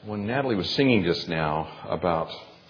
When Natalie was singing just now about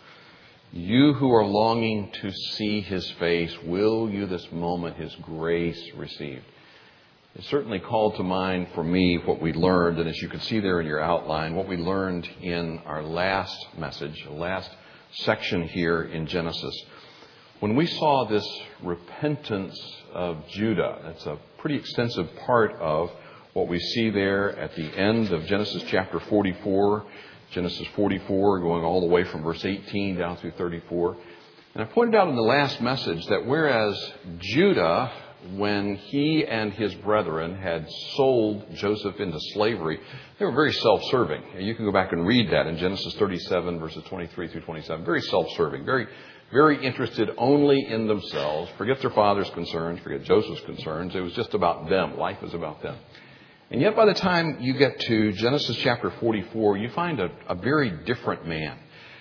you who are longing to see His face, will you this moment His grace receive? It certainly called to mind for me what we learned, and as you can see there in your outline, what we learned in our last message, the last section here in Genesis. When we saw this repentance of Judah, that's a pretty extensive part of what we see there at the end of Genesis chapter 44. Genesis 44 going all the way from verse 18 down through 34. And I pointed out in the last message that whereas Judah, when he and his brethren had sold Joseph into slavery, they were very self-serving. And you can go back and read that in Genesis 37 verses 23 through 27. Very self-serving, very interested only in themselves. Forget their father's concerns, forget Joseph's concerns. It was just about them. Life was about them. And yet by the time you get to Genesis chapter 44, you find a very different man.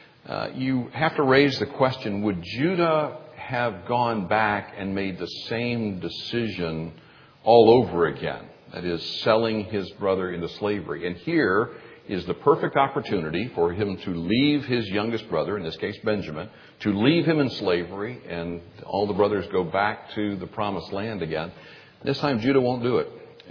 You have to raise the question, would Judah have gone back and made the same decision all over again? That is, selling his brother into slavery. And here is the perfect opportunity for him to leave his youngest brother, in this case Benjamin, to leave him in slavery, and all the brothers go back to the promised land again. This time Judah won't do it.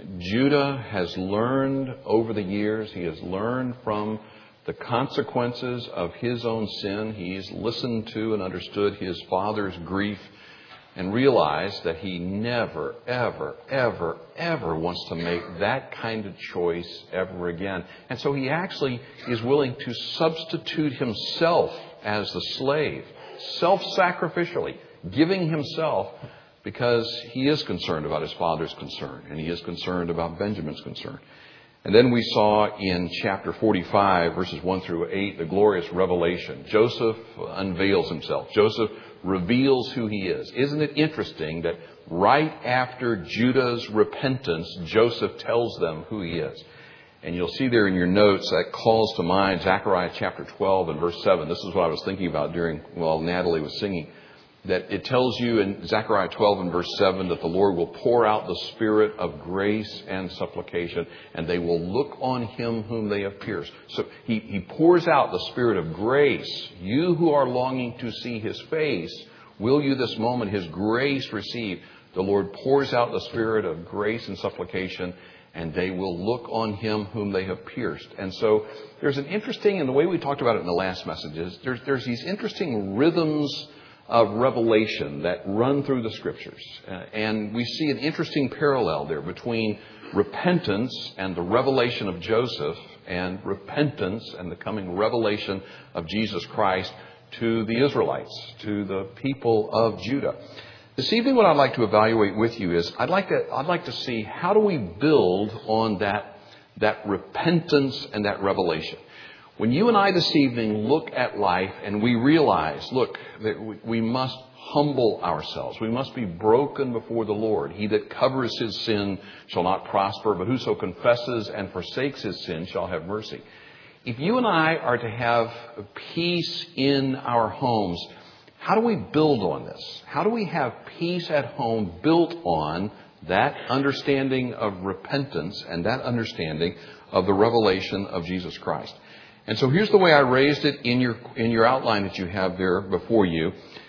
Judah has learned over the years, he has learned from the consequences of his own sin. He's listened to and understood his father's grief and realized that he never, ever, ever, ever wants to make that kind of choice ever again. And so he actually is willing to substitute himself as the slave, self-sacrificially, giving himself, because he is concerned about his father's concern, and he is concerned about Benjamin's concern. And then we saw in chapter 45, verses 1 through 8, the glorious revelation. Joseph unveils himself. Joseph reveals who he is. Isn't it interesting that right after Judah's repentance, Joseph tells them who he is? And you'll see there in your notes that calls to mind Zechariah chapter 12 and verse 7. This is what I was thinking about while Natalie was singing. That it tells you in Zechariah 12 and verse 7 that the Lord will pour out the spirit of grace and supplication, and they will look on him whom they have pierced. So he pours out the spirit of grace. You who are longing to see his face, will you this moment his grace receive? The Lord pours out the spirit of grace and supplication, and they will look on him whom they have pierced. And so there's an interesting, and the way we talked about it in the last messages, there's these interesting rhythms of revelation that run through the Scriptures. And we see an interesting parallel there between repentance and the revelation of Joseph, and repentance and the coming revelation of Jesus Christ to the Israelites, to the people of Judah. This evening, what I'd like to evaluate with you is I'd like to see how do we build on that repentance and that revelation. When you and I this evening look at life and we realize, look, that we must humble ourselves. We must be broken before the Lord. He that covers his sin shall not prosper, but whoso confesses and forsakes his sin shall have mercy. If you and I are to have peace in our homes, how do we build on this? How do we have peace at home built on that understanding of repentance and that understanding of the revelation of Jesus Christ? And so here's the way I raised it in your outline that you have there before you.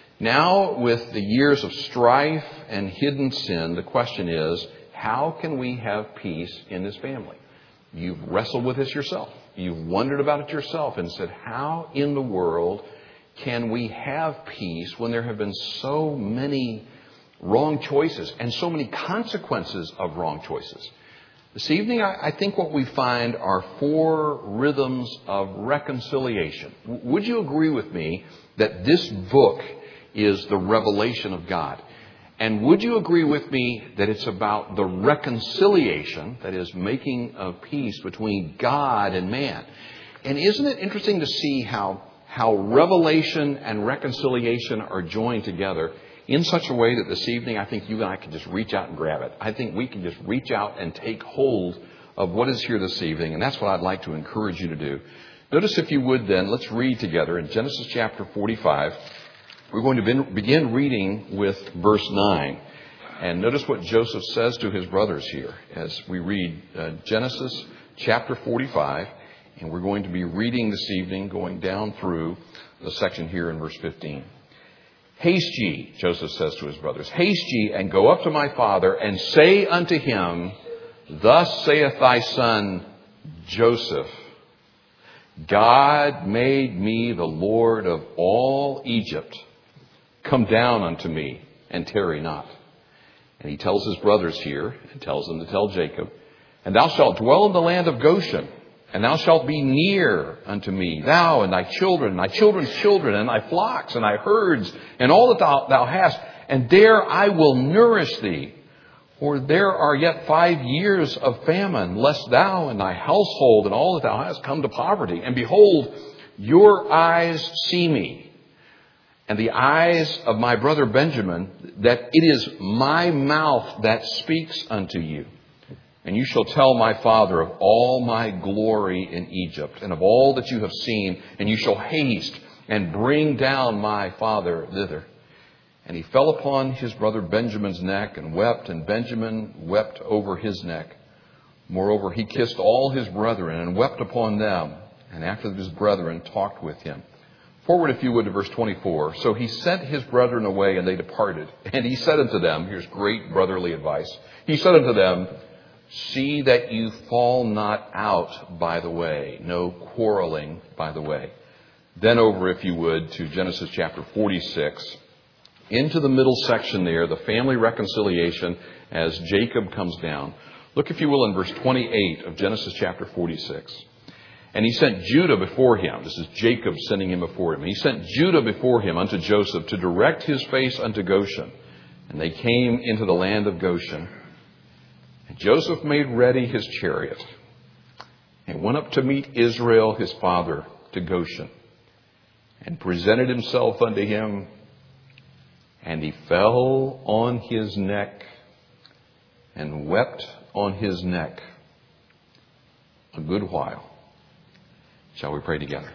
Now, with the years of strife and hidden sin, the question is, how can we have peace in this family? You've wrestled with this yourself. You've wondered about it yourself and said, how in the world can we have peace when there have been so many wrong choices and so many consequences of wrong choices? This evening, I think what we find are 4 rhythms of reconciliation. Would you agree with me that this book is the revelation of God? And would you agree with me that it's about the reconciliation, that is, making of peace between God and man? And isn't it interesting to see how revelation and reconciliation are joined together in such a way that this evening I think you and I can just reach out and grab it. I think we can just reach out and take hold of what is here this evening. And that's what I'd like to encourage you to do. Notice, if you would then, let's read together in Genesis chapter 45. We're going to begin reading with verse 9. And notice what Joseph says to his brothers here as we read Genesis chapter 45 And we're going to be reading this evening, going down through the section here in verse 15. Haste ye, Joseph says to his brothers, haste ye and go up to my father and say unto him, thus saith thy son Joseph, God made me the Lord of all Egypt. Come down unto me and tarry not. And he tells his brothers here, and tells them to tell Jacob, and thou shalt dwell in the land of Goshen, and thou shalt be near unto me, thou and thy children, and thy children's children, and thy flocks, and thy herds, and all that thou hast, and there I will nourish thee. For there are yet 5 years of famine, lest thou and thy household and all that thou hast come to poverty. And behold, your eyes see me, and the eyes of my brother Benjamin, that it is my mouth that speaks unto you. And you shall tell my father of all my glory in Egypt, and of all that you have seen, and you shall haste and bring down my father thither. And he fell upon his brother Benjamin's neck and wept, and Benjamin wept over his neck. Moreover, he kissed all his brethren and wept upon them. And after his brethren talked with him. Forward, if you would, to verse 24. So he sent his brethren away, and they departed. And he said unto them, here's great brotherly advice. He said unto them, see that you fall not out by the way, no quarreling by the way. Then over, if you would, to Genesis chapter 46. Into the middle section there, the family reconciliation as Jacob comes down. Look, if you will, in verse 28 of Genesis chapter 46. And he sent Judah before him. This is Jacob sending him before him. And he sent Judah before him unto Joseph to direct his face unto Goshen. And they came into the land of Goshen. And Joseph made ready his chariot and went up to meet Israel his father to Goshen, and presented himself unto him. And he fell on his neck and wept on his neck a good while. Shall we pray together?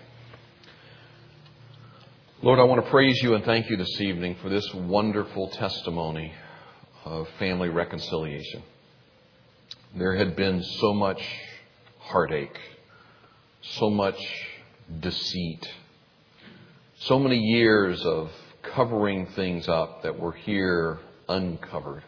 Lord, I want to praise you and thank you this evening for this wonderful testimony of family reconciliation. There had been so much heartache, so much deceit, so many years of covering things up that were here uncovered.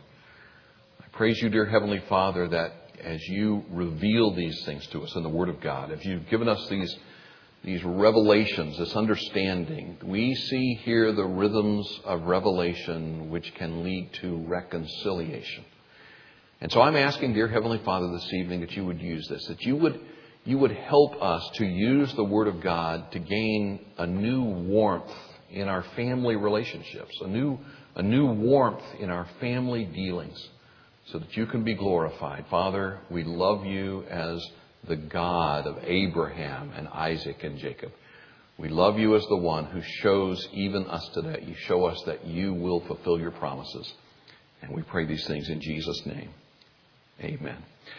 I praise you, dear Heavenly Father, that as you reveal these things to us in the Word of God, if you've given us these revelations, this understanding, we see here the rhythms of revelation which can lead to reconciliation. And so I'm asking, dear Heavenly Father, this evening that you would use this, that you would help us to use the Word of God to gain a new warmth in our family relationships, a new warmth in our family dealings, so that you can be glorified. Father, we love you as the God of Abraham and Isaac and Jacob. We love you as the one who shows even us today. You show us that you will fulfill your promises. And we pray these things in Jesus' name. Amen.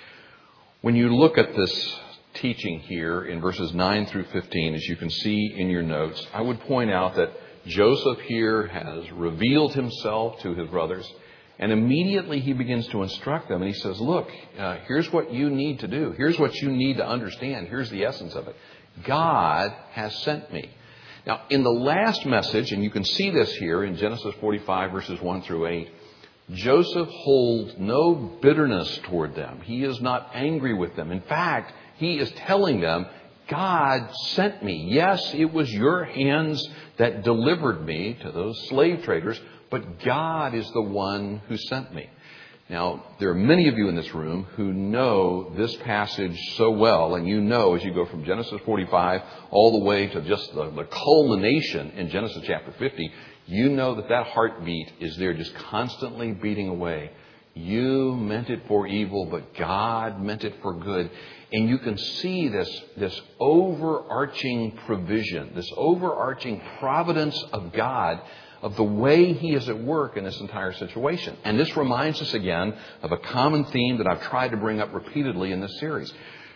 When you look at this teaching here in verses 9 through 15, as you can see in your notes, I would point out that Joseph here has revealed himself to his brothers, and immediately he begins to instruct them. And he says, look, here's what you need to do. Here's what you need to understand. Here's the essence of it. God has sent me. Now, in the last message, and you can see this here in Genesis 45, verses 1 through 8, Joseph holds no bitterness toward them. He is not angry with them. In fact, he is telling them, God sent me. Yes, it was your hands that delivered me to those slave traders, but God is the one who sent me. Now, there are many of you in this room who know this passage so well, and you know as you go from Genesis 45 all the way to just the culmination in Genesis chapter 50, you know that heartbeat is there just constantly beating away. You meant it for evil, but God meant it for good. And you can see this overarching provision, this overarching providence of God, of the way He is at work in this entire situation. And this reminds us again of a common theme that I've tried to bring up repeatedly in this series.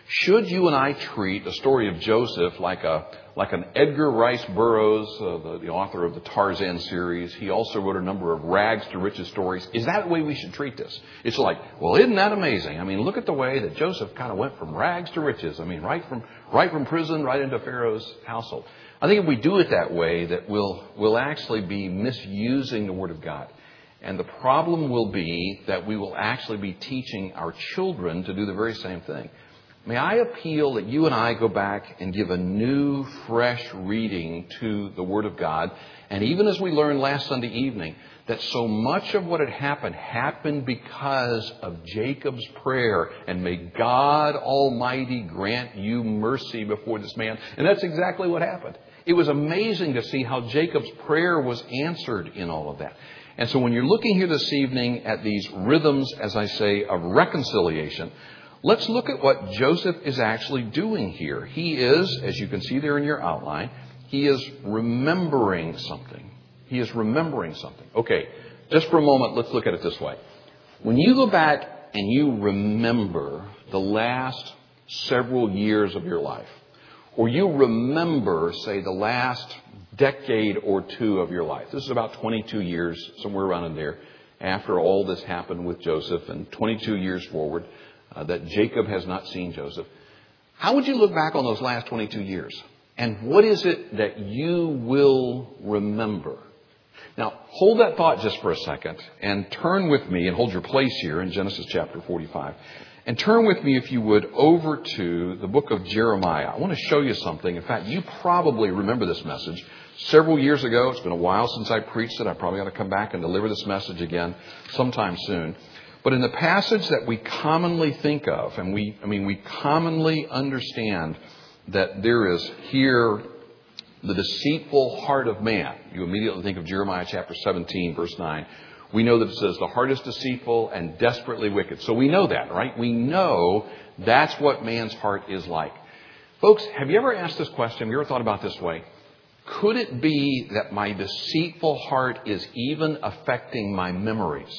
Should you and I treat the story of Joseph like an Edgar Rice Burroughs, the author of the Tarzan series? He also wrote a number of rags to riches stories. Is that the way we should treat this? It's like, well, isn't that amazing? I mean, look at the way that Joseph kind of went from rags to riches. I mean, right from prison right into Pharaoh's household. I think if we do it that way, that we'll actually be misusing the Word of God. And the problem will be that we will actually be teaching our children to do the very same thing. May I appeal that you and I go back and give a new, fresh reading to the Word of God. And even as we learned last Sunday evening, that so much of what had happened because of Jacob's prayer. And may God Almighty grant you mercy before this man. And that's exactly what happened. It was amazing to see how Jacob's prayer was answered in all of that. And so when you're looking here this evening at these rhythms, as I say, of reconciliation, let's look at what Joseph is actually doing here. He is, as you can see there in your outline, he is remembering something. He is remembering something. Okay, just for a moment, let's look at it this way. When you go back and you remember the last several years of your life, or you remember, say, the last decade or two of your life. This is about 22 years, somewhere around in there, after all this happened with Joseph, and 22 years forward, that Jacob has not seen Joseph. How would you look back on those last 22 years? And what is it that you will remember? Now, hold that thought just for a second and turn with me and hold your place here in Genesis chapter 45. And turn with me, if you would, over to the book of Jeremiah. I want to show you something. In fact, you probably remember this message several years ago. It's been a while since I preached it. I probably ought to come back and deliver this message again sometime soon. But in the passage that we commonly think of, and we commonly understand that there is here the deceitful heart of man. You immediately think of Jeremiah chapter 17, verse 9. We know that it says the heart is deceitful and desperately wicked. So we know that, right? We know that's what man's heart is like. Folks, have you ever asked this question? Have you ever thought about it this way? Could it be that my deceitful heart is even affecting my memories?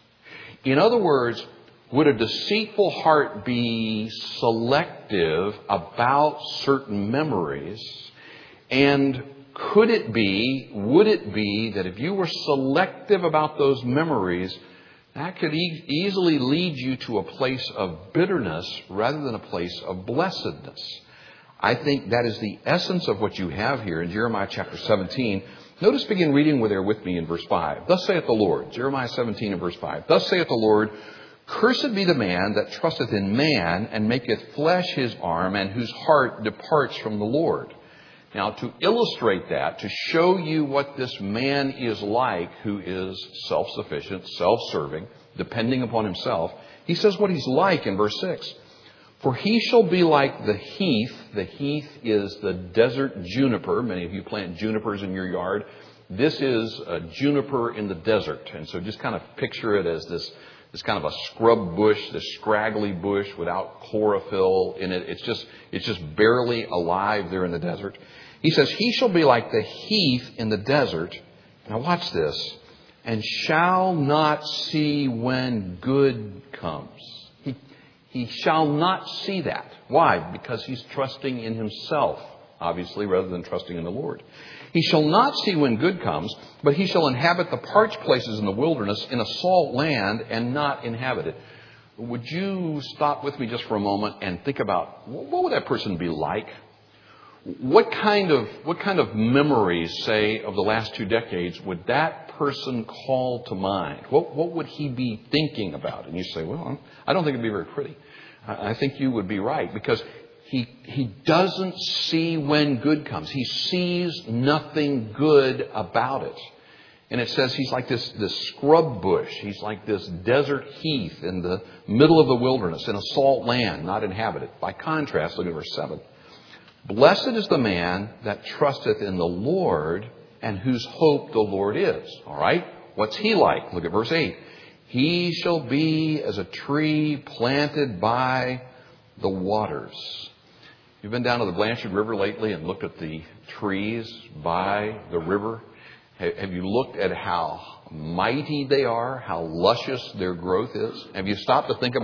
In other words, would a deceitful heart be selective about certain memories? And would it be that if you were selective about those memories, that could easily lead you to a place of bitterness rather than a place of blessedness? I think that is the essence of what you have here in Jeremiah chapter 17. Notice, begin reading with me in verse 5. Thus saith the Lord, Jeremiah 17 and verse 5. Thus saith the Lord, cursed be the man that trusteth in man and maketh flesh his arm, and whose heart departs from the Lord. Now, to illustrate that, to show you what this man is like, who is self-sufficient, self-serving, depending upon himself, he says what he's like in verse 6. For he shall be like the heath. The heath is the desert juniper. Many of you plant junipers in your yard. This is a juniper in the desert. And so just kind of picture it as this kind of a scrub bush, this scraggly bush without chlorophyll in it. It's just barely alive there in the desert. He says, he shall be like the heath in the desert. Now watch this. And shall not see when good comes. He shall not see that. Why? Because he's trusting in himself, obviously, rather than trusting in the Lord. He shall not see when good comes, but he shall inhabit the parched places in the wilderness, in a salt land, and not inhabit it. Would you stop with me just for a moment and think about what would that person be like? What kind of memories, say, of the last 2 decades would that person call to mind? What would he be thinking about? And you say, well, I don't think it'd be very pretty. I think you would be right, because he doesn't see when good comes. He sees nothing good about it. And it says he's like this scrub bush. He's like this desert heath in the middle of the wilderness, in a salt land, not inhabited. By contrast, look at verse 7. Blessed is the man that trusteth in the Lord, and whose hope the Lord is. All right? What's he like? Look at verse 8. He shall be as a tree planted by the waters. You've been down to the Blanchard River lately and looked at the trees by the river. Have you looked at how mighty they are, how luscious their growth is? Have you stopped to think about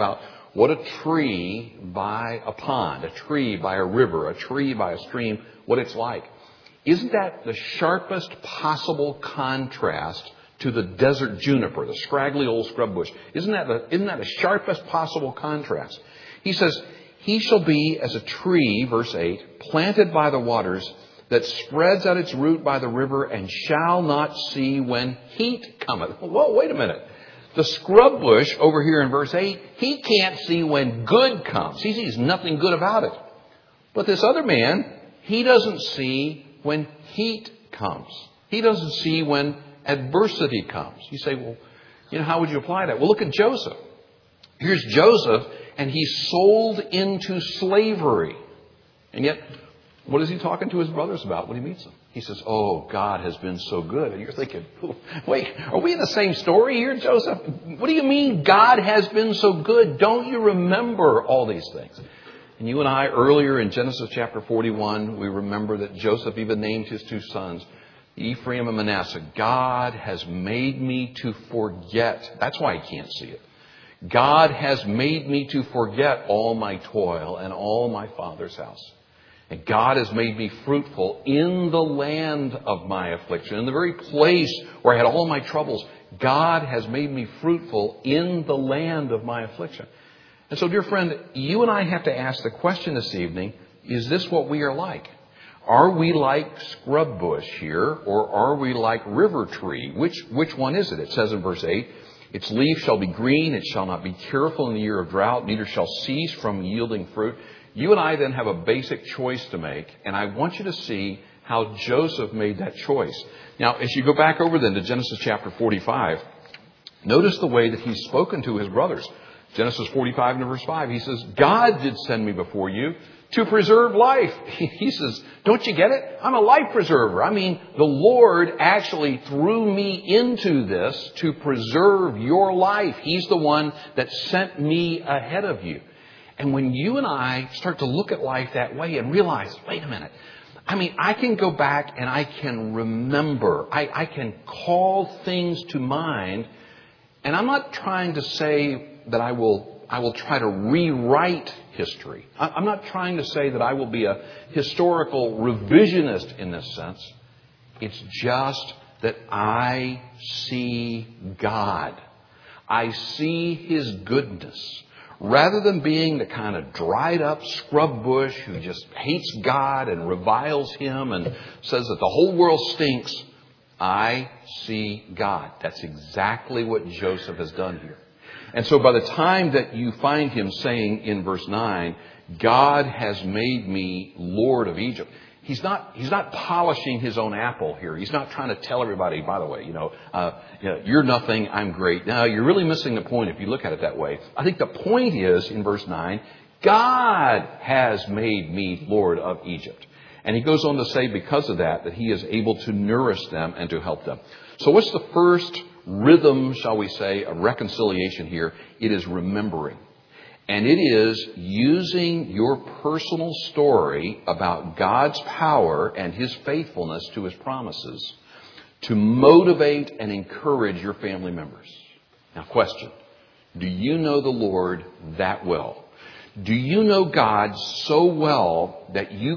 what a tree by a pond, a tree by a river, a tree by a stream, what it's like. Isn't that the sharpest possible contrast to the desert juniper, the scraggly old scrub bush? Isn't that the sharpest possible contrast? He says, he shall be as a tree, verse 8, planted by the waters, that spreads out its root by the river, and shall not see when heat cometh. Whoa, wait a minute. The scrub bush over here in verse 8, he can't see when good comes. He sees nothing good about it. But this other man, he doesn't see when heat comes. He doesn't see when adversity comes. You say, well, how would you apply that? Well, look at Joseph. Here's Joseph, and he's sold into slavery. And yet, what is he talking to his brothers about when he meets them? He says, oh, God has been so good. And you're thinking, wait, are we in the same story here, Joseph? What do you mean God has been so good? Don't you remember all these things? And you and I, earlier in Genesis chapter 41, we remember that Joseph even named his two sons, Ephraim and Manasseh. God has made me to forget. That's why he can't see it. God has made me to forget all my toil and all my father's house. And God has made me fruitful in the land of my affliction, in the very place where I had all my troubles. God has made me fruitful in the land of my affliction. And so, dear friend, you and I have to ask the question this evening, is this what we are like? Are we like scrub bush here, or are we like river tree? Which one is it? It says in verse 8, its leaf shall be green, it shall not be careful in the year of drought, neither shall cease from yielding fruit. You and I then have a basic choice to make, and I want you to see how Joseph made that choice. Now, as you go back over then to Genesis chapter 45, notice the way that he's spoken to his brothers. Genesis 45 and verse 5, he says, God did send me before you to preserve life. He says, don't you get it? I'm a life preserver. I mean, the Lord actually threw me into this to preserve your life. He's the one that sent me ahead of you. And when you and I start to look at life that way and realize, wait a minute, I mean, I can go back and I can remember. I can call things to mind. And I'm not trying to say that I will try to rewrite history. I'm not trying to say that I will be a historical revisionist in this sense. It's just that I see God. I see His goodness. Rather than being the kind of dried up scrub bush who just hates God and reviles Him and says that the whole world stinks, I see God. That's exactly what Joseph has done here. And so by the time that you find him saying in verse 9, God has made me Lord of Egypt, he's not polishing his own apple here. He's not trying to tell everybody, by the way, you're nothing, I'm great. No, you're really missing the point if you look at it that way. I think the point is, in verse 9, God has made me Lord of Egypt. And he goes on to say, because of that he is able to nourish them and to help them. So what's the first rhythm, shall we say, of reconciliation here? It is remembering. And it is using your personal story about God's power and His faithfulness to His promises to motivate and encourage your family members. Now, question. Do you know the Lord that well? Do you know God so well that you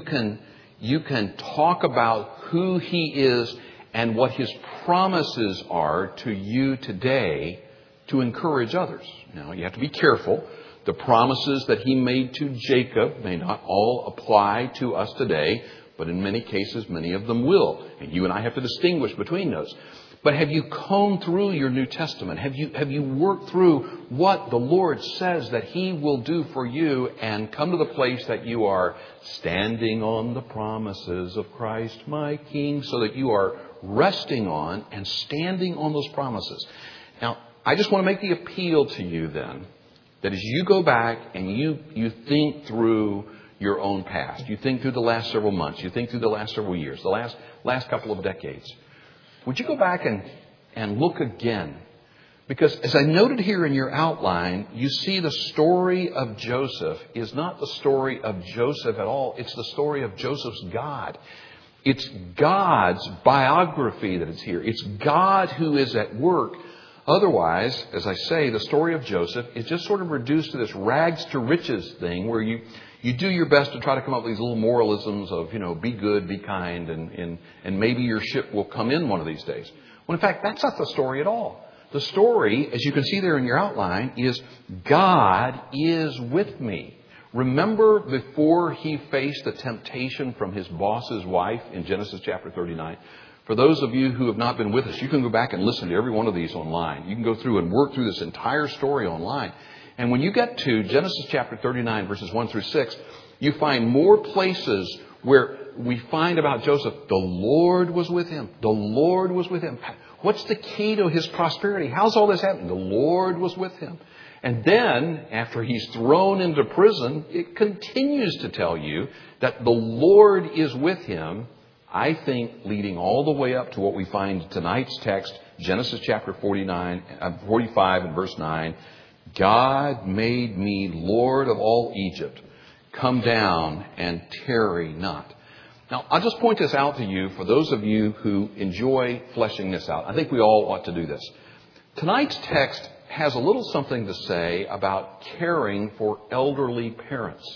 can talk about who He is and what His promises are to you today to encourage others? Now, you have to be careful. The promises that He made to Jacob may not all apply to us today, but in many cases, many of them will. And you and I have to distinguish between those. But have you combed through your New Testament? Have you worked through what the Lord says that He will do for you and come to the place that you are standing on the promises of Christ my King, so that you are resting on and standing on those promises? Now, I just want to make the appeal to you then, that as you go back and you think through your own past, you think through the last several months, you think through the last several years, the last couple of decades, would you go back and look again? Because as I noted here in your outline, you see the story of Joseph is not the story of Joseph at all. It's the story of Joseph's God. It's God's biography that is here. It's God who is at work Otherwise, as I say, the story of Joseph is just sort of reduced to this rags to riches thing where you do your best to try to come up with these little moralisms of, be good, be kind, and maybe your ship will come in one of these days. When in fact, that's not the story at all. The story, as you can see there in your outline, is God is with me. Remember before he faced the temptation from his boss's wife in Genesis chapter 39? For those of you who have not been with us, you can go back and listen to every one of these online. You can go through and work through this entire story online. And when you get to Genesis chapter 39, verses 1 through 6, you find more places where we find about Joseph, the Lord was with him. The Lord was with him. What's the key to his prosperity? How's all this happening? The Lord was with him. And then, after he's thrown into prison, it continues to tell you that the Lord is with him. I think leading all the way up to what we find in tonight's text, Genesis chapter 45 and verse 9. God made me Lord of all Egypt. Come down and tarry not. Now, I'll just point this out to you for those of you who enjoy fleshing this out. I think we all ought to do this. Tonight's text has a little something to say about caring for elderly parents.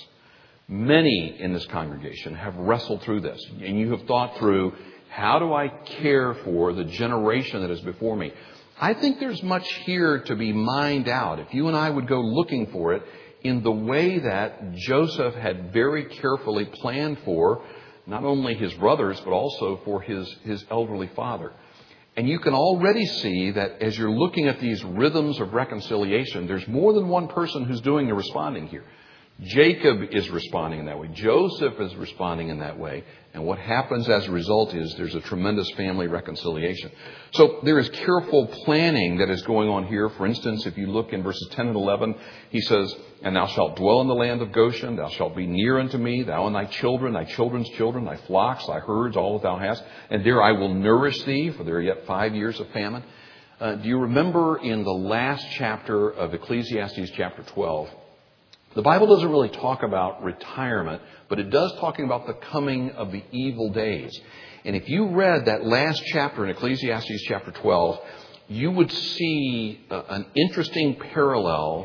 Many in this congregation have wrestled through this, and you have thought through, how do I care for the generation that is before me? I think there's much here to be mined out, if you and I would go looking for it, in the way that Joseph had very carefully planned for not only his brothers, but also for his elderly father. And you can already see that as you're looking at these rhythms of reconciliation, there's more than one person who's doing the responding here. Jacob is responding in that way. Joseph is responding in that way. And what happens as a result is there's a tremendous family reconciliation. So there is careful planning that is going on here. For instance, if you look in verses 10 and 11, he says, and thou shalt dwell in the land of Goshen. Thou shalt be near unto me, thou and thy children, thy children's children, thy flocks, thy herds, all that thou hast. And there I will nourish thee, for there are yet 5 years of famine. Do you remember in the last chapter of Ecclesiastes chapter 12, the Bible doesn't really talk about retirement, but it does talking about the coming of the evil days. And if you read that last chapter in Ecclesiastes chapter 12, you would see an interesting parallel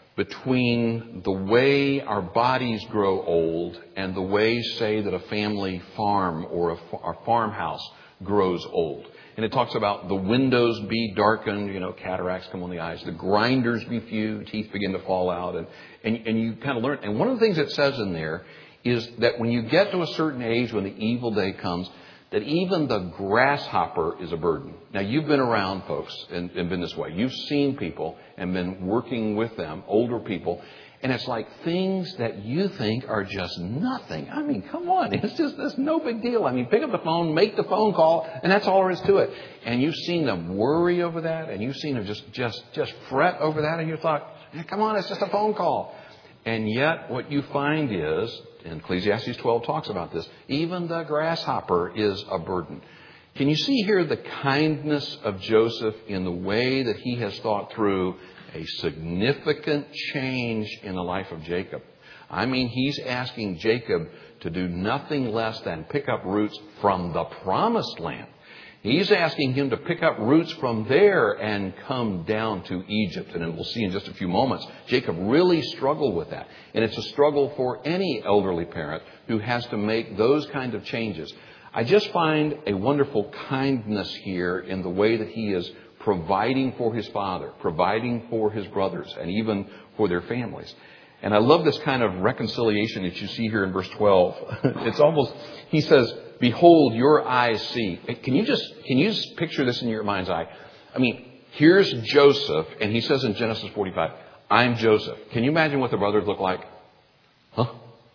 between the way our bodies grow old and the way, say, that a family farm or a farmhouse grows old. And it talks about the windows be darkened, cataracts come on the eyes, the grinders be few, teeth begin to fall out, and you kind of learn. And one of the things it says in there is that when you get to a certain age, when the evil day comes, that even the grasshopper is a burden. Now, you've been around folks and been this way. You've seen people and been working with them, older people, and it's like things that you think are just nothing. I mean, come on. It's no big deal. I mean, pick up the phone, make the phone call, and that's all there is to it. And you've seen them worry over that, and you've seen them just fret over that, and you thought, come on, it's just a phone call. And yet what you find is, and Ecclesiastes 12 talks about this, even the grasshopper is a burden. Can you see here the kindness of Joseph in the way that he has thought through a significant change in the life of Jacob? I mean, he's asking Jacob to do nothing less than pick up roots from the promised land. He's asking him to pick up roots from there and come down to Egypt. And we'll see in just a few moments, Jacob really struggled with that. And it's a struggle for any elderly parent who has to make those kind of changes. I just find a wonderful kindness here in the way that he is providing for his father, providing for his brothers, and even for their families. And I love this kind of reconciliation that you see here in verse 12. It's almost, he says, behold, your eyes see. Can you just picture this in your mind's eye? I mean, here's Joseph, and he says in Genesis 45, I'm Joseph. Can you imagine what the brothers look like? Huh?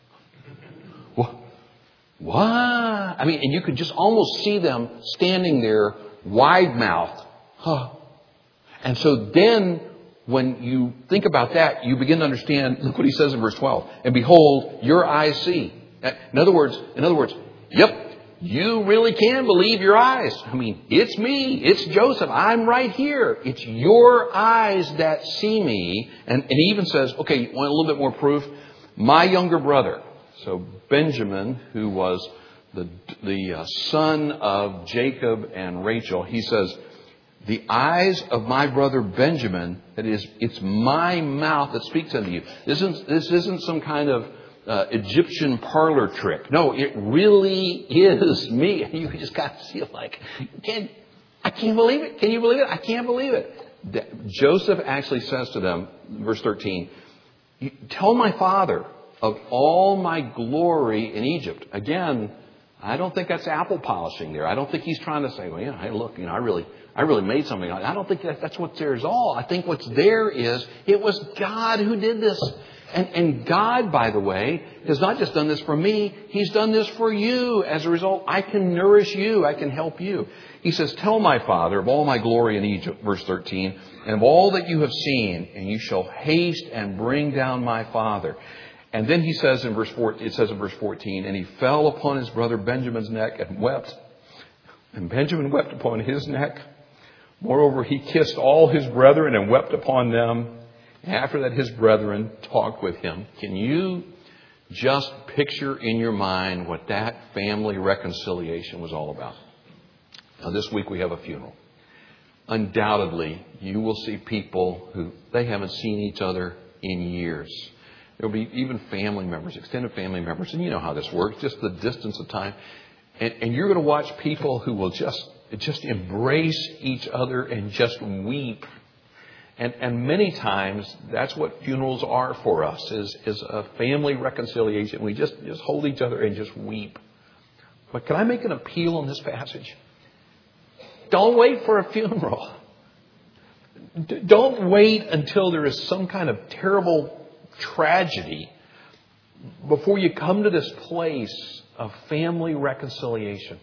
What? I mean, and you could just almost see them standing there, wide-mouthed. Huh. And so then, when you think about that, you begin to understand, look what he says in verse 12. And behold, your eyes see. In other words, yep, you really can believe your eyes. I mean, it's me. It's Joseph. I'm right here. It's your eyes that see me. And he even says, okay, you want a little bit more proof? My younger brother. So Benjamin, who was the son of Jacob and Rachel, he says, the eyes of my brother Benjamin, that is, it's my mouth that speaks unto you. This isn't some kind of Egyptian parlor trick. No, it really is me. You just got to feel like, I can't believe it. Can you believe it? I can't believe it. Joseph actually says to them, verse 13, tell my father of all my glory in Egypt. Again, I don't think that's apple polishing there. I don't think he's trying to say, well, yeah, hey, look, I really made something. I don't think that's what's there is all. I think what's there is it was God who did this. And God, by the way, has not just done this for me. He's done this for you. As a result, I can nourish you. I can help you. He says, tell my father of all my glory in Egypt, verse 13, and of all that you have seen, and you shall haste and bring down my father. And then he says in verse 14, and he fell upon his brother Benjamin's neck and wept. And Benjamin wept upon his neck. Moreover, he kissed all his brethren and wept upon them. After that, his brethren talked with him. Can you just picture in your mind what that family reconciliation was all about? Now, this week we have a funeral. Undoubtedly, you will see people who they haven't seen each other in years. There will be even family members, extended family members, and you know how this works, just the distance of time. And you're going to watch people who will just embrace each other and just weep. And many times, that's what funerals are for us, is a family reconciliation. We just hold each other and just weep. But can I make an appeal on this passage? Don't wait for a funeral. Don't wait until there is some kind of terrible tragedy before you come to this place of family reconciliation.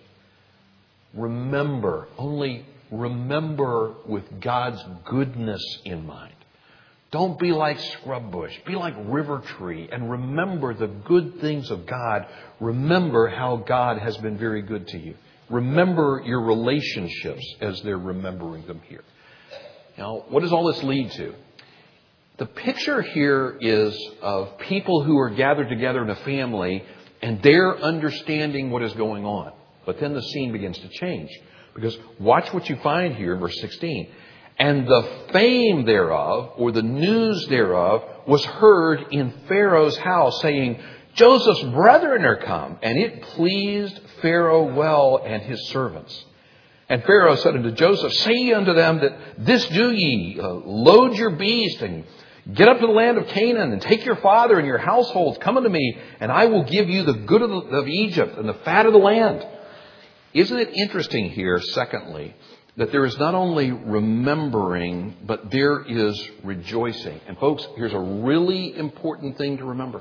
Only remember with God's goodness in mind. Don't be like scrub bush. Be like river tree and remember the good things of God. Remember how God has been very good to you. Remember your relationships as they're remembering them here. Now, what does all this lead to? The picture here is of people who are gathered together in a family and they're understanding what is going on. But then the scene begins to change. Because watch what you find here in verse 16. And the fame thereof, or the news thereof, was heard in Pharaoh's house, saying, Joseph's brethren are come. And it pleased Pharaoh well and his servants. And Pharaoh said unto Joseph, say ye unto them that this do ye, load your beast and get up to the land of Canaan and take your father and your households, come unto me, and I will give you the good of Egypt and the fat of the land. Isn't it interesting here, secondly, that there is not only remembering, but there is rejoicing. And folks, here's a really important thing to remember.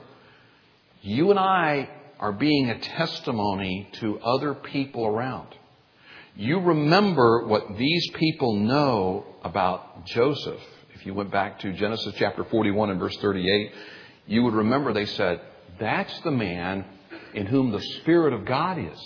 You and I are being a testimony to other people around. You remember what these people know about Joseph. If you went back to Genesis chapter 41 and verse 38, you would remember they said, that's the man in whom the Spirit of God is.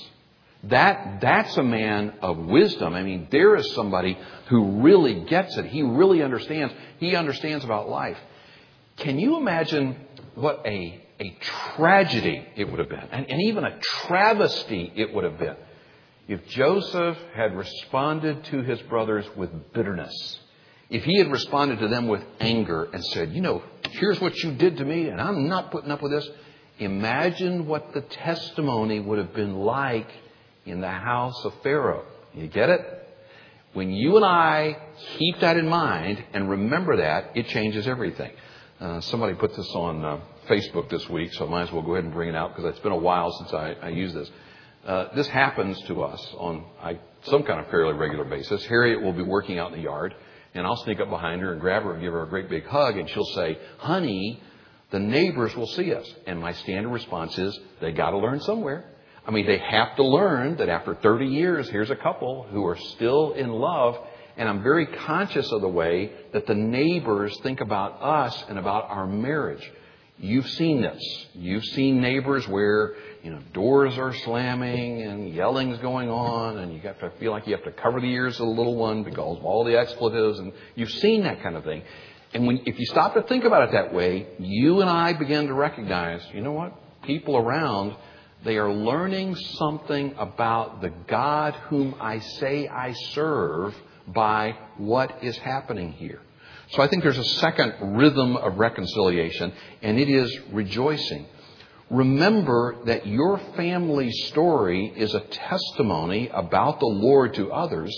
That's a man of wisdom. I mean, there is somebody who really gets it. He really understands. He understands about life. Can you imagine what a tragedy it would have been, and even a travesty it would have been, if Joseph had responded to his brothers with bitterness, if he had responded to them with anger and said, here's what you did to me and I'm not putting up with this. Imagine what the testimony would have been like in the house of Pharaoh. You get it? When you and I keep that in mind and remember that, it changes everything. Somebody put this on Facebook this week, so I might as well go ahead and bring it out because it's been a while since I used this. This happens to us on some kind of fairly regular basis. Harriet will be working out in the yard, and I'll sneak up behind her and grab her and give her a great big hug, and she'll say, honey, the neighbors will see us. And my standard response is, they got to learn somewhere. I mean, they have to learn that after 30 years, here's a couple who are still in love. And I'm very conscious of the way that the neighbors think about us and about our marriage. You've seen this. You've seen neighbors where, doors are slamming and yelling's going on and you have to feel like you have to cover the ears of the little one because of all the expletives. And you've seen that kind of thing. And if you stop to think about it that way, you and I begin to recognize, you know what? People around, they are learning something about the God whom I say I serve by what is happening here. So I think there's a second rhythm of reconciliation, and it is rejoicing. Remember that your family story is a testimony about the Lord to others,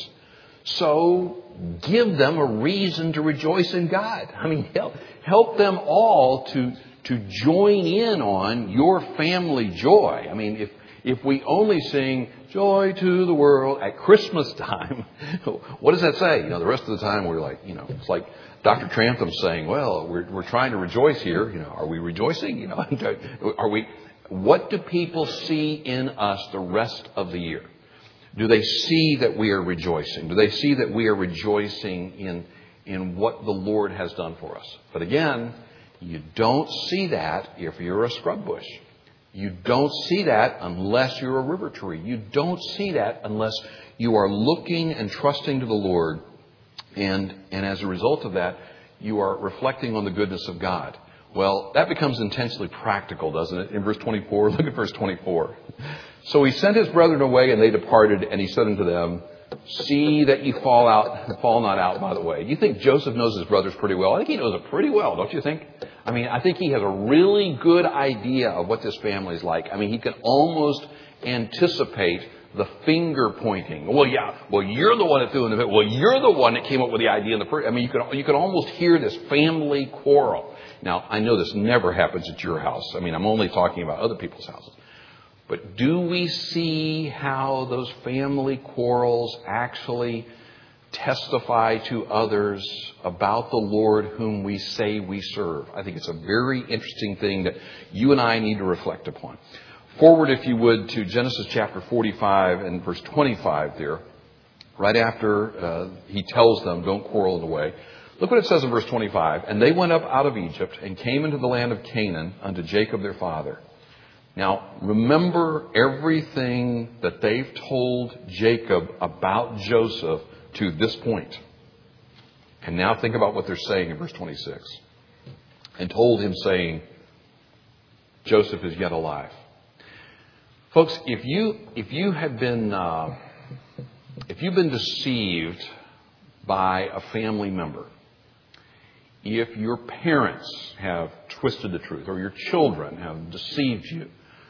so give them a reason to rejoice in God. I mean, help them all to join in on your family joy. I mean, if we only sing joy to the world at Christmas time, what does that say? The rest of the time we're like, it's like Dr. Trantham saying, well, we're trying to rejoice here. Are we rejoicing? What do people see in us the rest of the year? Do they see that we are rejoicing? Do they see that we are rejoicing in what the Lord has done for us? But again, you don't see that if you're a scrub bush. You don't see that unless you're a river tree. You don't see that unless you are looking and trusting to the Lord. And as a result of that, you are reflecting on the goodness of God. Well, that becomes intensely practical, doesn't it? In verse 24, look at verse 24. So he sent his brethren away, and they departed, and he said unto them, see that you fall not out by the way. You think Joseph knows his brothers pretty well? I think he knows it pretty well, don't you think? I mean, I think he has a really good idea of what this family is like. I mean, he can almost anticipate the finger pointing. Well, yeah. Well, you're the one that's doing it. Well, you're the one that came up with the idea in the first. I mean, you can almost hear this family quarrel. Now, I know this never happens at your house. I mean, I'm only talking about other people's houses. But do we see how those family quarrels actually testify to others about the Lord whom we say we serve? I think it's a very interesting thing that you and I need to reflect upon. Forward, if you would, to Genesis chapter 45 and verse 25 there. Right after he tells them, don't quarrel in the way. Look what it says in verse 25. And they went up out of Egypt and came into the land of Canaan unto Jacob their father. Now, remember everything that they've told Jacob about Joseph to this point. And now think about what they're saying in verse 26. And told him, saying, Joseph is yet alive. Folks, if you've been deceived by a family member, if your parents have twisted the truth or your children have deceived you,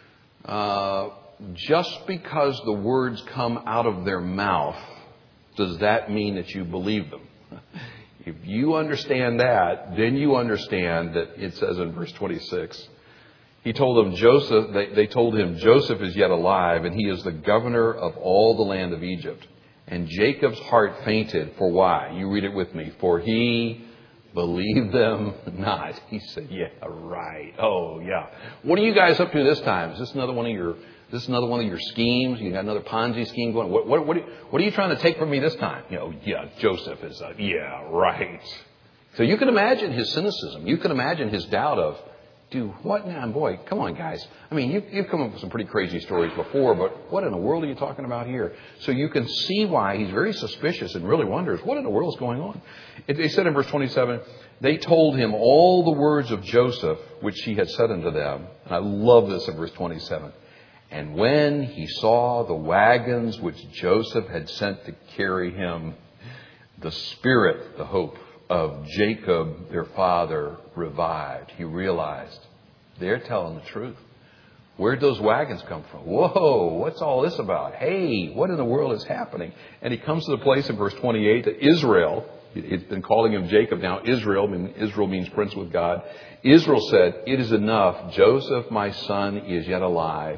just because the words come out of their mouth, does that mean that you believe them? If you understand that, then you understand that it says in verse 26, he told them they told him, Joseph is yet alive, and he is the governor of all the land of Egypt. And Jacob's heart fainted. For why? You read it with me. For he believed them not. He said, yeah, right. Oh, yeah. What are you guys up to this time? Is this another one of your schemes? You got another Ponzi scheme going? What are you trying to take from me this time? Yeah, Joseph is, yeah, right. So you can imagine his cynicism. You can imagine his doubt of, dude, what now? Boy, come on, guys. I mean, you've come up with some pretty crazy stories before, but what in the world are you talking about here? So you can see why he's very suspicious and really wonders, what in the world is going on? They said in verse 27, they told him all the words of Joseph, which he had said unto them. And I love this in verse 27. And when he saw the wagons which Joseph had sent to carry him, the spirit, the hope of Jacob, their father, revived. He realized they're telling the truth. Where'd those wagons come from? Whoa, what's all this about? Hey, what in the world is happening? And he comes to the place in verse 28 that Israel, it's been calling him Jacob now, Israel means prince with God. Israel said, it is enough. Joseph, my son, is yet alive.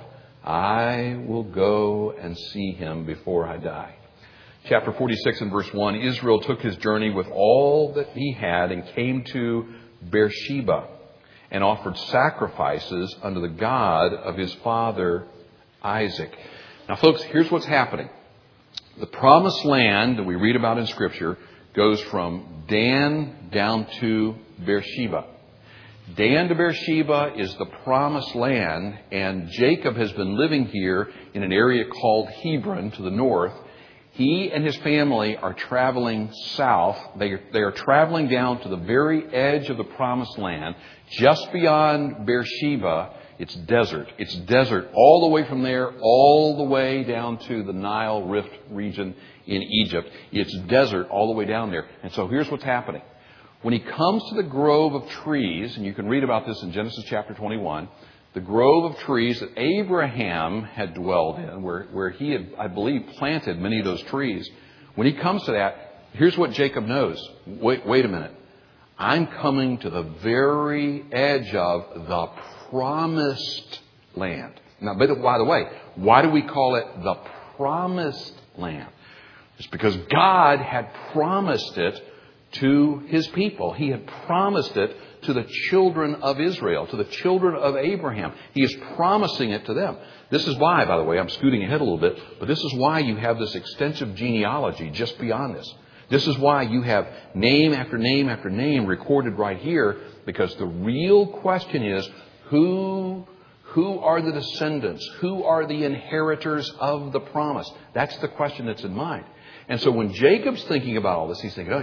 I will go and see him before I die. Chapter 46 and verse 1, Israel took his journey with all that he had and came to Beersheba and offered sacrifices unto the God of his father Isaac. Now, folks, here's what's happening. The promised land that we read about in Scripture goes from Dan down to Beersheba. Dan to Beersheba is the promised land, and Jacob has been living here in an area called Hebron to the north. He and his family are traveling south. They are traveling down to the very edge of the promised land. Just beyond Beersheba It's desert. It's desert all the way from there, all the way down to the Nile Rift region in Egypt. It's desert all the way down there. And so here's what's happening. When he comes to the grove of trees, and you can read about this in Genesis chapter 21, the grove of trees that Abraham had dwelled in, where he had, I believe, planted many of those trees. When he comes to that, here's what Jacob knows. Wait a minute. I'm coming to the very edge of the promised land. Now, by the way, why do we call it the promised land? It's because God had promised it to His people. He had promised it to the children of Israel, to the children of Abraham. He is promising it to them. This is why, by the way, I'm scooting ahead a little bit, but this is why you have this extensive genealogy just beyond this. This is why you have name after name after name recorded right here, because the real question is, who are the descendants? Who are the inheritors of the promise? That's the question that's in mind. And so when Jacob's thinking about all this, he's thinking,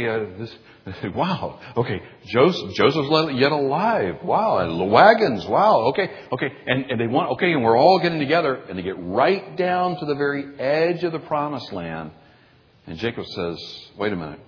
wow, okay, Joseph's yet alive. Wow, the wagons, wow, okay. And they want, okay, and we're all getting together, and they get right down to the very edge of the promised land. And Jacob says, wait a minute,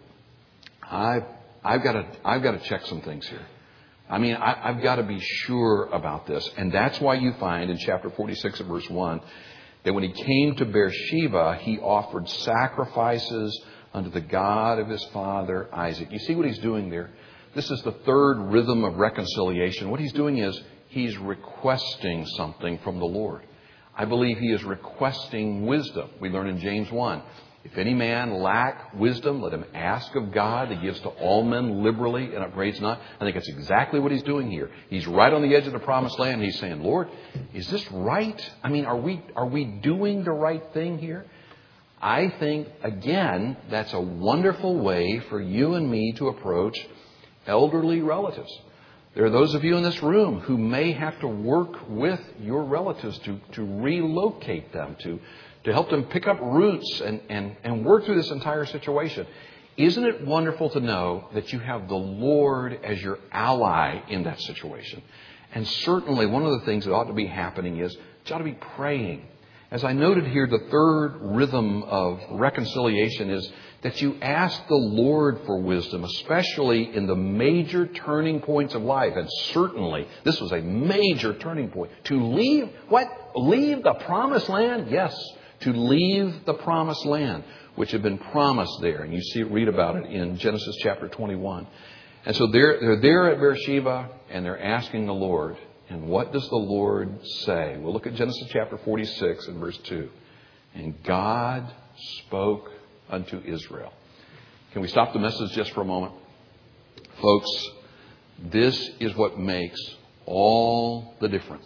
I've got to check some things here. I mean, I've got to be sure about this. And that's why you find in chapter 46 of verse 1 that when he came to Beersheba, he offered sacrifices unto the God of his father Isaac. You see what he's doing there? This is the third rhythm of reconciliation. What he's doing is he's requesting something from the Lord. I believe he is requesting wisdom. We learn in James 1. If any man lack wisdom, let him ask of God that gives to all men liberally and upbraids not. I think that's exactly what he's doing here. He's right on the edge of the promised land. And he's saying, Lord, is this right? I mean, are we doing the right thing here? I think, again, that's a wonderful way for you and me to approach elderly relatives. There are those of you in this room who may have to work with your relatives to relocate them, to help them pick up roots and work through this entire situation. Isn't it wonderful to know that you have the Lord as your ally in that situation? And certainly one of the things that ought to be happening is you ought to be praying. As I noted here, the third rhythm of reconciliation is that you ask the Lord for wisdom, especially in the major turning points of life. And certainly this was a major turning point. To leave, what? Leave the promised land? Yes. To leave the promised land, which had been promised there. And you read about it in Genesis chapter 21. And so they're there at Beersheba, and they're asking the Lord. And what does the Lord say? We'll look at Genesis chapter 46 and verse 2. And God spoke unto Israel. Can we stop the message just for a moment? Folks, this is what makes all the difference.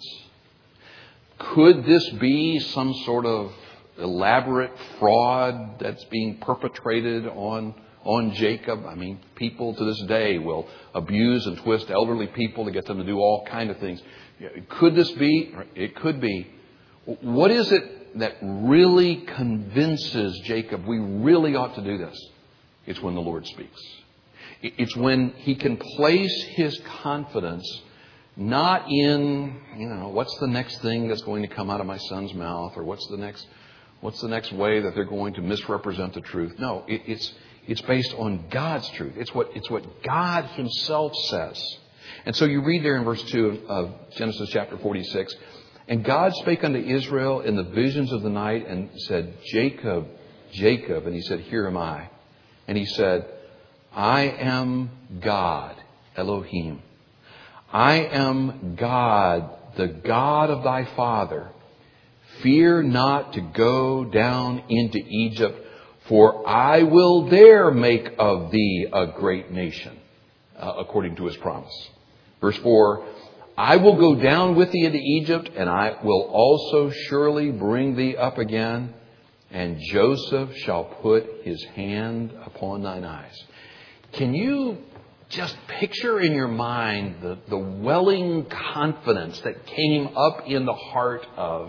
Could this be some sort of elaborate fraud that's being perpetrated on Jacob? I mean, people to this day will abuse and twist elderly people to get them to do all kinds of things. Could this be? It could be. What is it that really convinces Jacob we really ought to do this? It's when the Lord speaks. It's when he can place his confidence not in, what's the next thing that's going to come out of my son's mouth, or what's the next way that they're going to misrepresent the truth. No, it's based on God's truth. It's what God himself says. And so you read there in verse 2 of Genesis chapter 46, and God spake unto Israel in the visions of the night and said, Jacob, Jacob. And he said, Here am I. And he said, I am God, Elohim. I am God, the God of thy father. Fear not to go down into Egypt, for I will there make of thee a great nation, according to his promise. Verse 4, I will go down with thee into Egypt, and I will also surely bring thee up again, and Joseph shall put his hand upon thine eyes. Can you just picture in your mind the welling confidence that came up in the heart of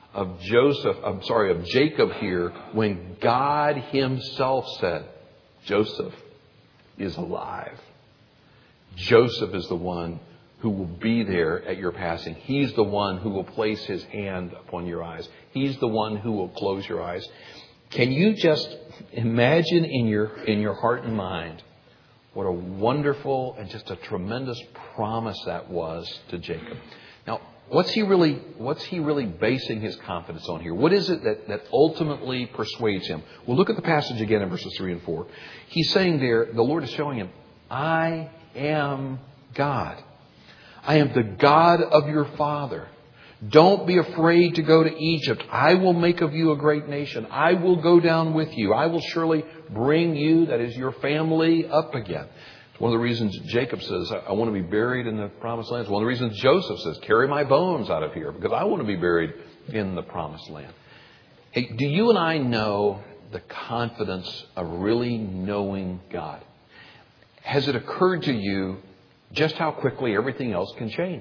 Jacob here, when God himself said, Joseph is alive. Joseph is the one who will be there at your passing. He's the one who will place His hand upon your eyes. He's the one who will close your eyes. Can you just imagine in your heart and mind what a wonderful and just a tremendous promise that was to Jacob? Now, what's he really basing his confidence on here? What is it that ultimately persuades him? Well, look at the passage again in verses 3 and 4. He's saying there, the Lord is showing him, I am God. I am the God of your father. Don't be afraid to go to Egypt. I will make of you a great nation. I will go down with you. I will surely bring you, that is your family, up again. It's one of the reasons Jacob says, I want to be buried in the promised land. It's one of the reasons Joseph says, carry my bones out of here, because I want to be buried in the promised land. Hey, do you and I know the confidence of really knowing God? Has it occurred to you just how quickly everything else can change?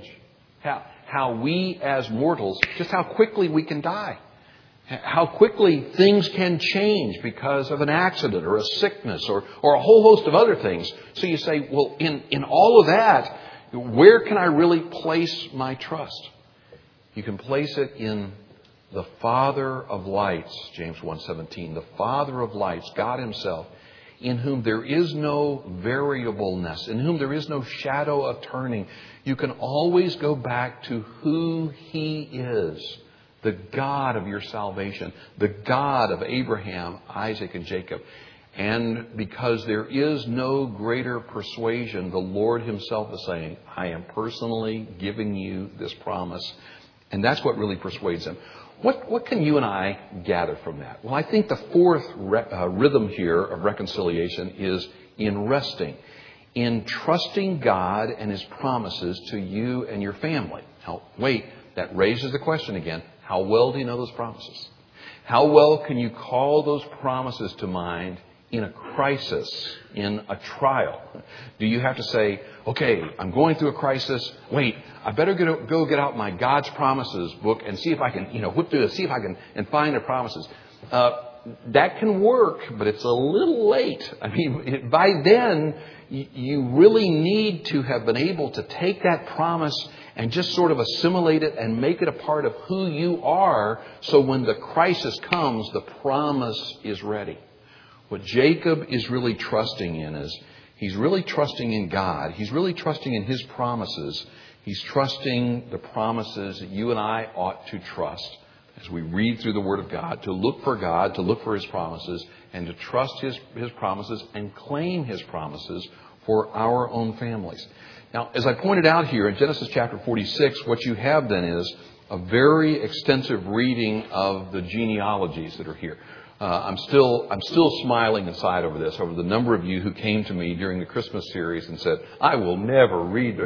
How we as mortals, just how quickly we can die. How quickly things can change because of an accident or a sickness or a whole host of other things. So you say, well, in all of that, where can I really place my trust? You can place it in the Father of lights, James 1:17, the Father of lights, God Himself, in whom there is no variableness, in whom there is no shadow of turning. You can always go back to who He is, the God of your salvation, the God of Abraham, Isaac, and Jacob. And because there is no greater persuasion, the Lord Himself is saying, I am personally giving you this promise. And that's what really persuades them. What can you and I gather from that? Well, I think the fourth rhythm here of reconciliation is in resting, in trusting God and His promises to you and your family. Now, wait, that raises the question again. How well do you know those promises? How well can you call those promises to mind in a crisis, in a trial? Do you have to say, okay, I'm going through a crisis. Wait, I better go get out my God's Promises book and see if I can, whip through it, see if I can and find the promises. That can work, but it's a little late. I mean, by then, you really need to have been able to take that promise and just sort of assimilate it and make it a part of who you are, so when the crisis comes, the promise is ready. What Jacob is really trusting in is he's really trusting in God. He's really trusting in His promises. He's trusting the promises that you and I ought to trust as we read through the Word of God, to look for His promises, and to trust His promises and claim His promises for our own families. Now, as I pointed out here in Genesis chapter 46, what you have then is a very extensive reading of the genealogies that are here. I'm still smiling inside over this, over the number of you who came to me during the Christmas series and said, I will never read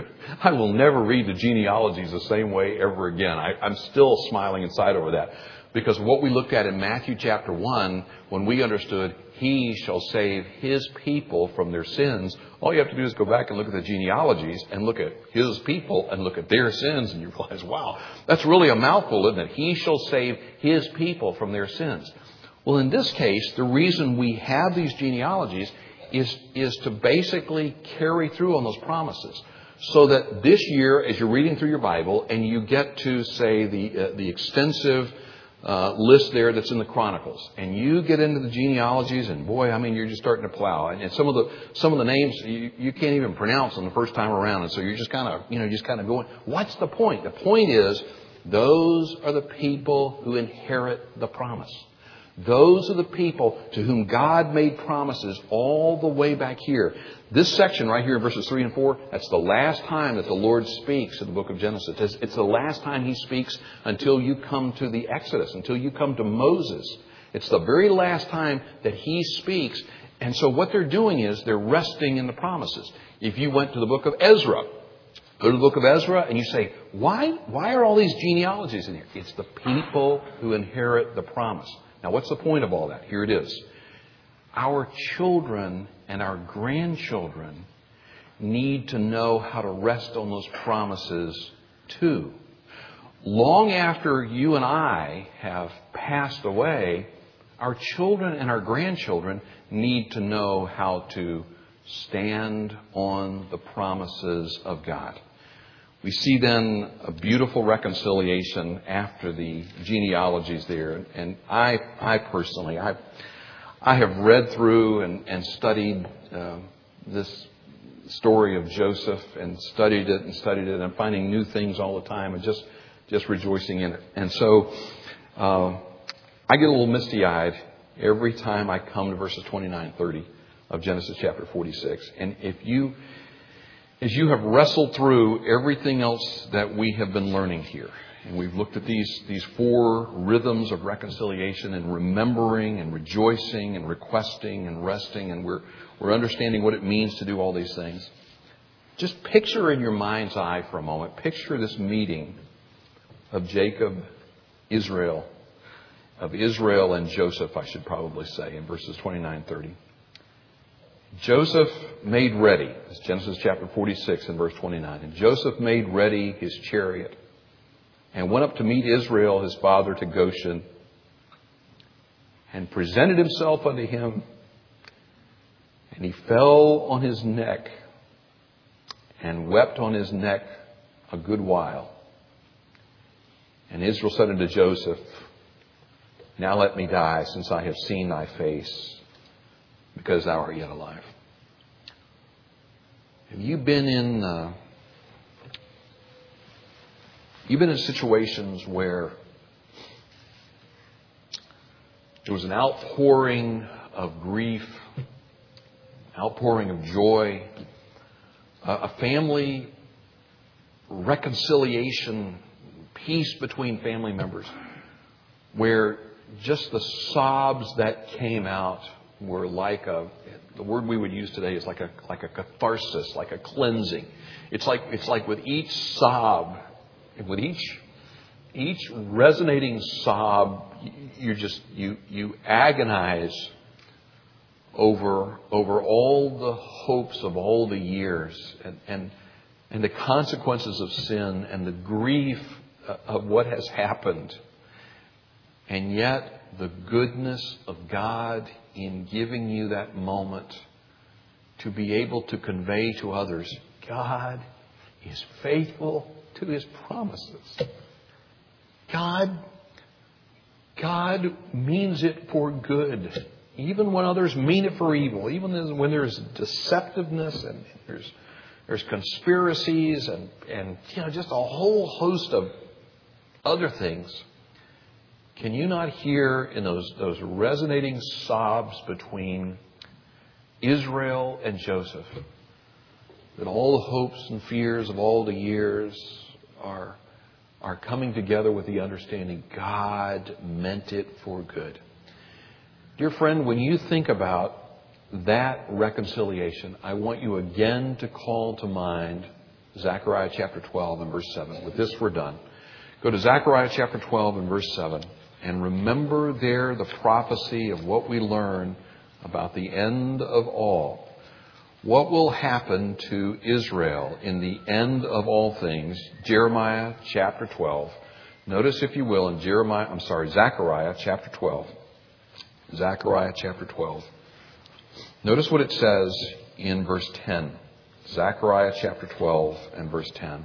the genealogies the same way ever again. I'm still smiling inside over that, because what we looked at in Matthew chapter 1, when we understood He shall save His people from their sins, all you have to do is go back and look at the genealogies and look at His people and look at their sins, and you realize, wow, that's really a mouthful, isn't it? He shall save His people from their sins. Well, in this case, the reason we have these genealogies is to basically carry through on those promises. So that this year, as you're reading through your Bible and you get to, say, the extensive list there that's in the Chronicles, and you get into the genealogies, and boy, I mean, you're just starting to plow. And some of the names you can't even pronounce them the first time around, and so you're just kind of going, what's the point? The point is, those are the people who inherit the promise. Those are the people to whom God made promises all the way back here. This section right here in verses 3 and 4, that's the last time that the Lord speaks in the book of Genesis. It's the last time He speaks until you come to the Exodus, until you come to Moses. It's the very last time that He speaks. And so what they're doing is they're resting in the promises. If you went to the book of Ezra, go to the book of Ezra and you say, why are all these genealogies in here? It's the people who inherit the promise. Now, what's the point of all that? Here it is. Our children and our grandchildren need to know how to rest on those promises too. Long after you and I have passed away, our children and our grandchildren need to know how to stand on the promises of God. We see then a beautiful reconciliation after the genealogies there. And I personally have read through and studied this story of Joseph and studied it. And I'm finding new things all the time and just rejoicing in it. And so I get a little misty-eyed every time I come to verses 29, 30 of Genesis chapter 46. And as you have wrestled through everything else that we have been learning here, and we've looked at these four rhythms of reconciliation and remembering and rejoicing and requesting and resting, and we're understanding what it means to do all these things. Just picture in your mind's eye for a moment, picture this meeting of Israel and Joseph, I should probably say, in verses 29, 30. Joseph made ready. It's Genesis chapter 46 and verse 29. And Joseph made ready his chariot and went up to meet Israel, his father, to Goshen, and presented himself unto him. And he fell on his neck and wept on his neck a good while. And Israel said unto Joseph, Now let me die, since I have seen thy face, because thou art yet alive. Have you been in situations where there was an outpouring of grief, outpouring of joy, a family reconciliation, peace between family members, where just the sobs that came out were like the word we would use today is like a catharsis, like a cleansing. It's like with each sob, with each resonating sob, you agonize over all the hopes of all the years and the consequences of sin and the grief of what has happened. And yet the goodness of God in giving you that moment to be able to convey to others, God is faithful to His promises. God means it for good, even when others mean it for evil, even when there's deceptiveness and there's conspiracies and just a whole host of other things. Can you not hear in those resonating sobs between Israel and Joseph that all the hopes and fears of all the years are coming together with the understanding God meant it for good? Dear friend, when you think about that reconciliation, I want you again to call to mind Zechariah chapter 12 and verse 7. With this, we're done. Go to Zechariah chapter 12 and verse 7. And remember there the prophecy of what we learn about the end of all. What will happen to Israel in the end of all things? Jeremiah chapter 12. Notice, if you will, in Zechariah chapter 12. Zechariah chapter 12. Notice what it says in verse 10. Zechariah chapter 12 and verse 10.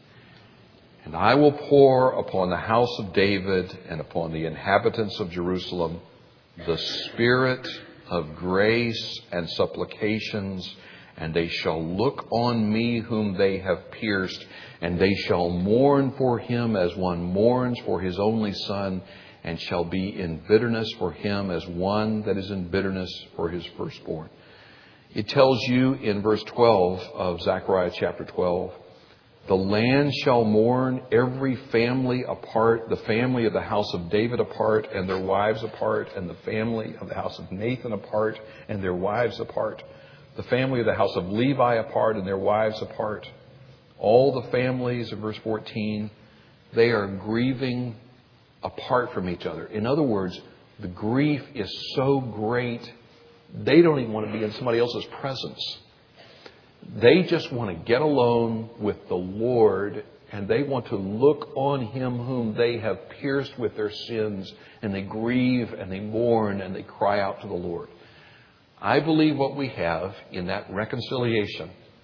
And I will pour upon the house of David and upon the inhabitants of Jerusalem the spirit of grace and supplications, and they shall look on me whom they have pierced, and they shall mourn for him as one mourns for his only son, and shall be in bitterness for him as one that is in bitterness for his firstborn. It tells you in verse 12 of Zechariah chapter 12, the land shall mourn, every family apart, the family of the house of David apart and their wives apart, and the family of the house of Nathan apart and their wives apart, the family of the house of Levi apart and their wives apart. All the families, in verse 14, they are grieving apart from each other. In other words, the grief is so great, they don't even want to be in somebody else's presence. They just want to get alone with the Lord, and they want to look on Him whom they have pierced with their sins, and they grieve and they mourn and they cry out to the Lord. I believe what we have in that reconciliation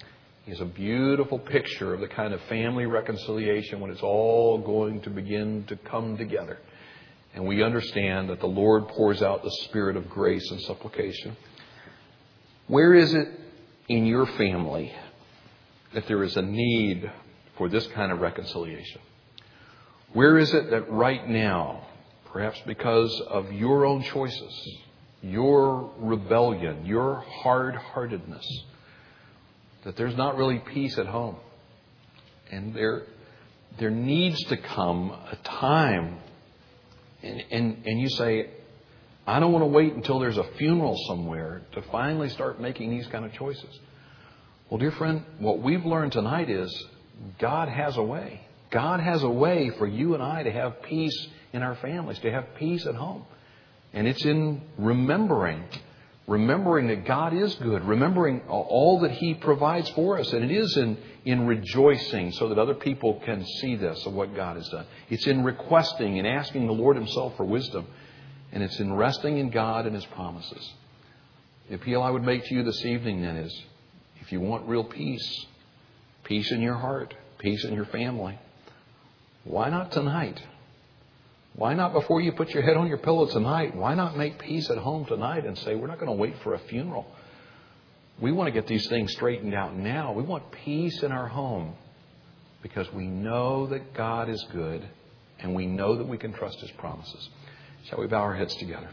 He's a beautiful picture of the kind of family reconciliation when it's all going to begin to come together. And we understand that the Lord pours out the Spirit of grace and supplication. Where is it in your family that there is a need for this kind of reconciliation? Where is it that right now, perhaps because of your own choices, your rebellion, your hard-heartedness, that there's not really peace at home? And there needs to come a time, and you say, I don't want to wait until there's a funeral somewhere to finally start making these kind of choices. Well, dear friend, what we've learned tonight is God has a way. God has a way for you and I to have peace in our families, to have peace at home. And it's in remembering that God is good, remembering all that He provides for us. And it is in rejoicing so that other people can see this, of what God has done. It's in requesting and asking the Lord Himself for wisdom. And it's in resting in God and His promises. The appeal I would make to you this evening then is, if you want real peace, peace in your heart, peace in your family, why not tonight? Why not before you put your head on your pillow tonight? Why not make peace at home tonight and say, we're not going to wait for a funeral. We want to get these things straightened out now. We want peace in our home because we know that God is good and we know that we can trust His promises. Shall we bow our heads together?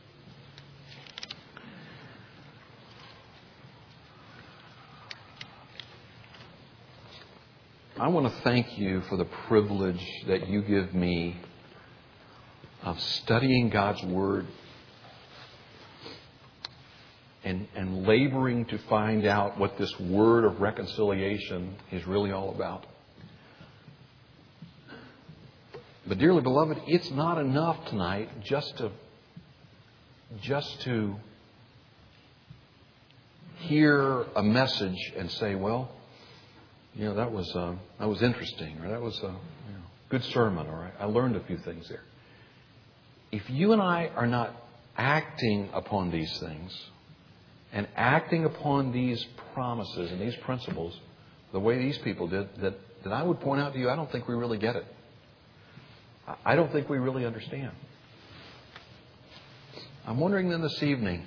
I want to thank you for the privilege that you give me of studying God's Word and laboring to find out what this word of reconciliation is really all about. But dearly beloved, it's not enough tonight just to hear a message and say, well, that was interesting, or that was a good sermon, or I learned a few things there. If you and I are not acting upon these things and acting upon these promises and these principles the way these people did, that I would point out to you, I don't think we really get it. I don't think we really understand. I'm wondering then this evening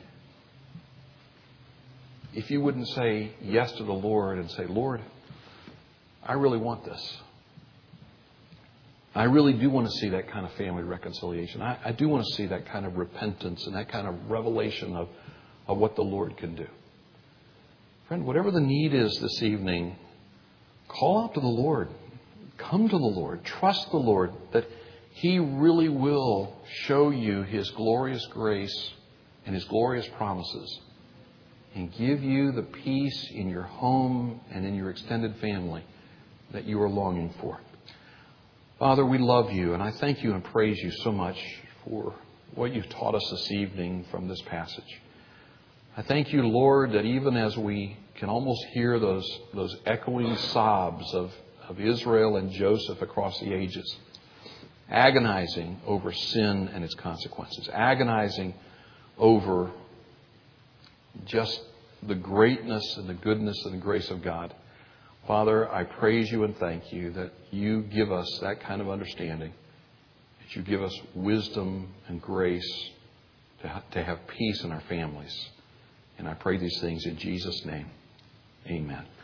if you wouldn't say yes to the Lord and say, Lord, I really want this. I really do want to see that kind of family reconciliation. I do want to see that kind of repentance and that kind of revelation of what the Lord can do. Friend, whatever the need is this evening, call out to the Lord. Come to the Lord. Trust the Lord that He really will show you His glorious grace and His glorious promises and give you the peace in your home and in your extended family that you are longing for. Father, we love You, and I thank You and praise You so much for what You've taught us this evening from this passage. I thank You, Lord, that even as we can almost hear those echoing sobs of Israel and Joseph across the ages, agonizing over sin and its consequences, agonizing over just the greatness and the goodness and the grace of God. Father, I praise You and thank You that You give us that kind of understanding, that You give us wisdom and grace to have peace in our families. And I pray these things in Jesus' name. Amen.